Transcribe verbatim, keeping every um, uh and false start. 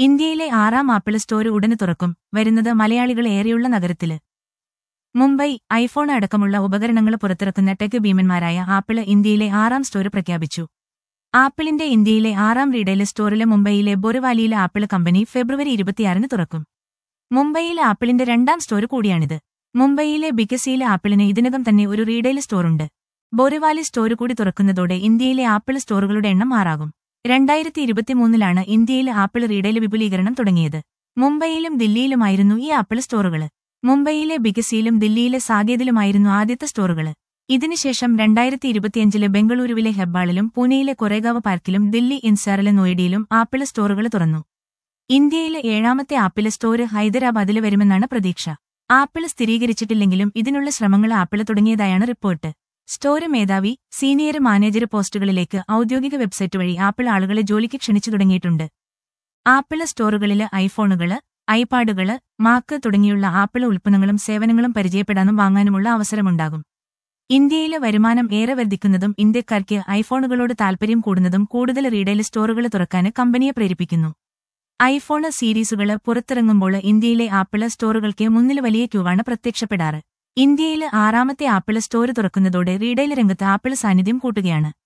ഇന്ത്യയിലെ ആറാം apple store ഉടനെ തുറക്കും, വരുന്നത് മലയാളികൾ ഏറെയുള്ള നഗരത്തില്. മുംബൈ. ഐഫോൺ അടക്കമുള്ള ഉപകരണങ്ങൾ പുറത്തിറക്കുന്ന ടെക് ഭീമന്മാരായ ആപ്പിള് ഇന്ത്യയിലെ ആറാം സ്റ്റോർ പ്രഖ്യാപിച്ചു. ആപ്പിളിന്റെ ഇന്ത്യയിലെ ആറാം റീഡെയിൽ സ്റ്റോറില് മുംബൈയിലെ ബൊറിവാലിയിലെ ആപ്പിള് കമ്പനി ഫെബ്രുവരി ഇരുപത്തിയാറിന് തുറക്കും. മുംബൈയിലെ ആപ്പിളിന്റെ രണ്ടാം സ്റ്റോർ കൂടിയാണിത്. മുംബൈയിലെ ബിക്കസിയിലെ ആപ്പിളിന് ഇതിനകം തന്നെ ഒരു റീഡെയിൽ സ്റ്റോറുണ്ട്. ബൊറിവാലി സ്റ്റോർ കൂടി തുറക്കുന്നതോടെ ഇന്ത്യയിലെ ആപ്പിൾ സ്റ്റോറുകളുടെ എണ്ണം ആറാകും. രണ്ടായിരത്തി ഇരുപത്തിമൂന്നിലാണ് ഇന്ത്യയിൽ ആപ്പിൾ റീഡെയിൽ വിപുലീകരണം തുടങ്ങിയത്. മുംബൈയിലും ദില്ലിയിലുമായിരുന്നു ഈ ആപ്പിൾ സ്റ്റോറുകള്. മുംബൈയിലെ ബിക്കസിയിലും ദില്ലിയിലെ സാകേതിലുമായിരുന്നു ആദ്യത്തെ സ്റ്റോറുകള്. ഇതിനുശേഷം രണ്ടായിരത്തി ഇരുപത്തിയഞ്ചില് ബംഗളൂരുവിലെ ഹെബ്ബാളിലും പൂനെയിലെ കൊറേഗാവ് പാർക്കിലും ദില്ലി എൻസിആറിലെ നോയിഡയിലും ആപ്പിൾ സ്റ്റോറുകൾ തുറന്നു. ഇന്ത്യയിലെ ഏഴാമത്തെ ആപ്പിൾ സ്റ്റോർ ഹൈദരാബാദില് വരുമെന്നാണ് പ്രതീക്ഷ. ആപ്പിൾ സ്ഥിരീകരിച്ചിട്ടില്ലെങ്കിലും ഇതിനുള്ള ശ്രമങ്ങൾ ആപ്പിൾ തുടങ്ങിയതായാണ് റിപ്പോർട്ട്. സ്റ്റോർ മേധാവി, സീനിയർ മാനേജർ പോസ്റ്റുകളിലേക്ക് ഔദ്യോഗിക വെബ്സൈറ്റ് വഴി ആപ്പിൾ ആളുകളെ ജോലിക്ക് ക്ഷണിച്ചു തുടങ്ങിയിട്ടുണ്ട്. ആപ്പിൾ സ്റ്റോറുകളില് ഐഫോണുകള്, ഐപാഡുകള്, മാക്ക് തുടങ്ങിയുള്ള ആപ്പിൾ ഉൽപ്പന്നങ്ങളും സേവനങ്ങളും പരിചയപ്പെടാനും വാങ്ങാനുമുള്ള അവസരമുണ്ടാകും. ഇന്ത്യയിലെ വരുമാനം ഏറെ വർദ്ധിക്കുന്നതും ഇന്ത്യക്കാർക്ക് ഐഫോണുകളോട് താൽപര്യം കൂടുന്നതും കൂടുതൽ റീഡെയിൽ സ്റ്റോറുകൾ തുറക്കാന് കമ്പനിയെ പ്രേരിപ്പിക്കുന്നു. ഐഫോണ് സീരീസുകള് പുറത്തിറങ്ങുമ്പോൾ ഇന്ത്യയിലെ ആപ്പിള് സ്റ്റോറുകൾക്ക് മുന്നിൽ വലിയ ക്യൂവാണ് പ്രത്യക്ഷപ്പെടാറ്. ഇന്ത്യയില് ആറാമത്തെ ആപ്പിള് സ്റ്റോർ തുറക്കുന്നതോടെ റീഡെയിൽ രംഗത്ത് ആപ്പിൾ സാന്നിധ്യം കൂട്ടുകയാണ്.